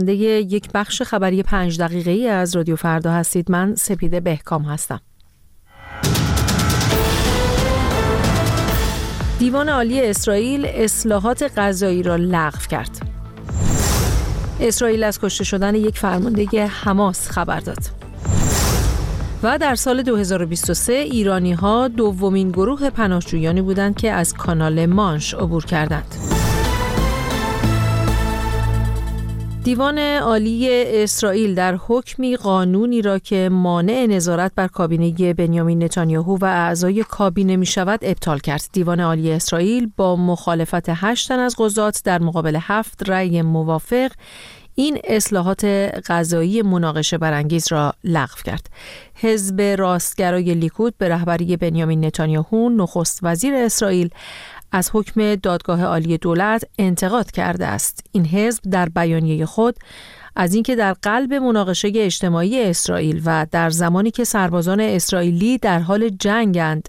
یک بخش خبری 5 دقیقه‌ای از رادیو فردا هستید. من سپیده بهکام هستم. دیوان عالی اسرائیل اصلاحات قضایی را لغو کرد. اسرائیل از کشته شدن یک فرمانده حماس خبر داد. و در سال 2023 ایرانی‌ها دومین گروه پناهجویانی بودند که از کانال مانش عبور کردند. دیوان عالی اسرائیل در حکمی قانونی را که مانع نظارت بر کابینه بنیامین نتانیاهو و اعضای کابینه می شود ابطال کرد. دیوان عالی اسرائیل با مخالفت 8 تن از قضات در مقابل 7 رأی موافق این اصلاحات قضایی مناقشه برانگیز را لغو کرد. حزب راستگرای لیکود به رهبری بنیامین نتانیاهو نخست وزیر اسرائیل از حکم دادگاه عالی دولت انتقاد کرده است. این حزب در بیانیه خود از اینکه در قلب مناقشه اجتماعی اسرائیل و در زمانی که سربازان اسرائیلی در حال جنگند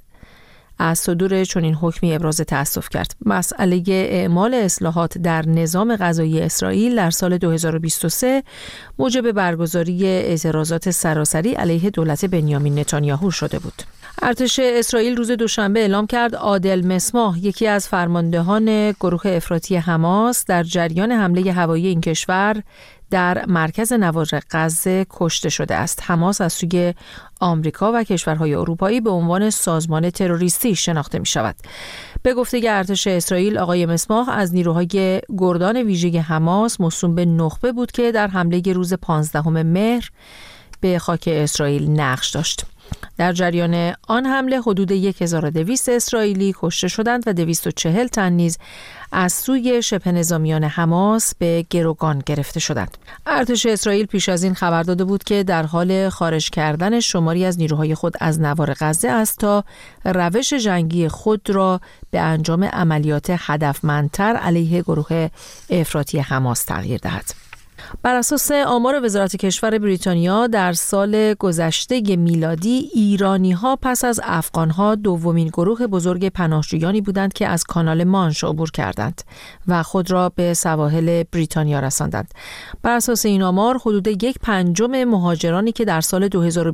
از صدور چنین حکمی ابراز تأسف کرد. مسئله اعمال اصلاحات در نظام قضایی اسرائیل در سال 2023 موجب برگزاری اعتراضات سراسری علیه دولت بنیامین نتانیاهو شده بود. ارتش اسرائیل روز دوشنبه اعلام کرد عادل مسماح، یکی از فرماندهان گروه افراطی حماس، در جریان حمله هوایی این کشور در مرکز نوار غزه کشته شده است. حماس از سوی آمریکا و کشورهای اروپایی به عنوان سازمان تروریستی شناخته می شود. به گفته ارتش اسرائیل، آقای مسماح از نیروهای گردان ویژه حماس موسوم به نخبه بود که در حمله روز 15 مهر به خاک اسرائیل نقش داشت. در جریان آن حمله حدود 1200 اسرائیلی کشته شدند و 240 تن نیز از سوی شبه نظامیان حماس به گروگان گرفته شدند. ارتش اسرائیل پیش از این خبر داده بود که در حال خارج کردن شماری از نیروهای خود از نوار غزه است تا روش جنگی خود را به انجام عملیات هدفمندتر علیه گروه افراطی حماس تغییر دهد. بر اساس آمار وزارت کشور بریتانیا در سال گذشته میلادی ایرانی‌ها پس از افغان‌ها دومین گروه بزرگ پناهجویانی بودند که از کانال مانش عبور کردند و خود را به سواحل بریتانیا رساندند. بر اساس این آمار حدود 1/5 مهاجرانی که در سال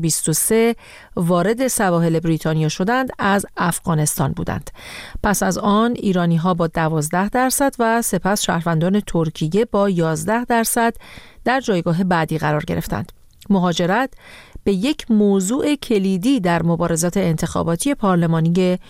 2023 وارد سواحل بریتانیا شدند از افغانستان بودند. پس از آن ایرانی‌ها با 12% و سپس شهروندان ترکیه با 11% در جایگاه بعدی قرار گرفتند. مهاجرت به یک موضوع کلیدی در مبارزات انتخاباتی پارلمانی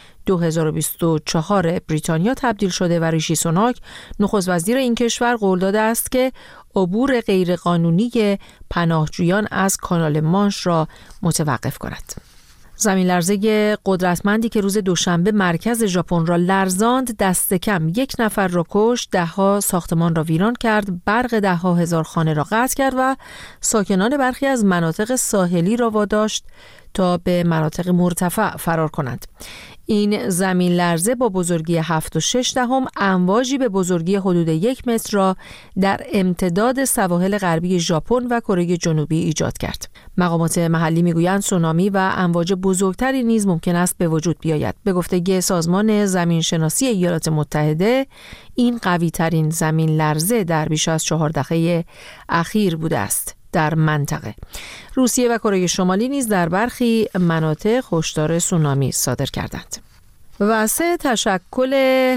2024 بریتانیا تبدیل شده و ریشی سوناک نخست وزیر این کشور قول داده است که عبور غیرقانونی پناهجویان از کانال مانش را متوقف کند. زمین لرزه قدرتمندی که روز دوشنبه مرکز ژاپن را لرزاند دست کم 1 نفر را کشت، 10 ساختمان را ویران کرد، برق 10,000 خانه را قطع کرد و ساکنان برخی از مناطق ساحلی را واداشت تا به مناطق مرتفع فرار کنند. این زمین لرزه با بزرگی 7.6 امواجی به بزرگی حدود 1 متر را در امتداد سواحل غربی ژاپن و کره جنوبی ایجاد کرد. مقامات محلی میگویند سونامی و امواج بزرگتری نیز ممکن است به وجود بیاید. به گفته سازمان زمین شناسی ایالات متحده، این قوی ترین زمین لرزه در بیش از 4 دهه اخیر بوده است در منطقه. روسیه و کره شمالی نیز در برخی مناطق هشدار سونامی صادر کردند. و 3 تشکل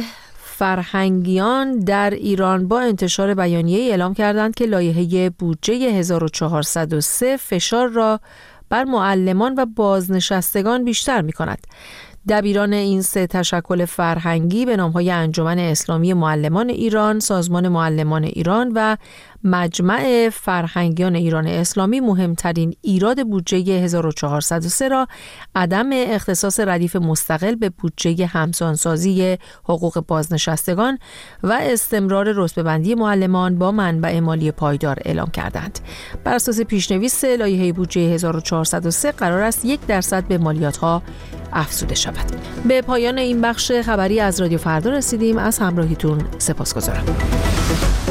فرهنگیان در ایران با انتشار بیانیه‌ای اعلام کردند که لایحه بودجه 1403 فشار را بر معلمان و بازنشستگان بیشتر می‌کند. دبیران این 3 تشکل فرهنگی به نام‌های انجمن اسلامی معلمان ایران، سازمان معلمان ایران و مجمع فرهنگیان ایران اسلامی مهمترین ایراد بودجه 1403 را عدم اختصاص ردیف مستقل به بودجه همسانسازی حقوق بازنشستگان و استمرار رتبه‌بندی معلمان با منبع مالی پایدار اعلام کردند. بر اساس پیشنویس لایحه بودجه 1403 قرار است 1% به مالیات‌ها افزوده شود. به پایان این بخش خبری از رادیو فردا رسیدیم. از همراهیتون سپاسگزارم.